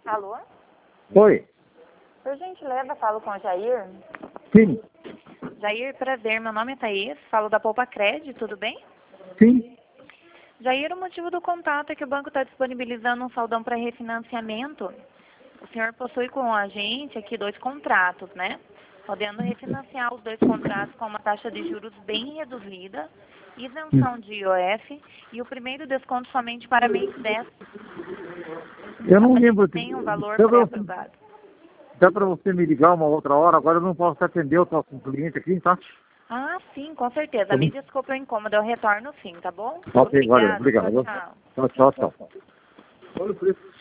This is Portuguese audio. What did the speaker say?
Alô? Oi. Por gentileza, falo com o Jair. Sim. Jair, prazer. Meu nome é Thaís. Falo da Poupa Crédito, tudo bem? Sim. Jair, o motivo do contato é que o banco está disponibilizando um saldão para refinanciamento. O senhor possui com a gente aqui 2 contratos, né? Podendo refinanciar os 2 contratos com uma taxa de juros bem reduzida, isenção de IOF e o primeiro desconto somente para mês 10. Eu não lembro. Tem um valor pré-aprovado. Dá para você me ligar uma outra hora? Agora eu não posso atender, eu estou com um cliente aqui, tá? Ah, sim, com certeza. Me desculpe o incômodo, eu retorno sim, tá bom? Ok, valeu. Obrigado. Tchau, tchau. Tchau, tchau, tchau. Olha o preço.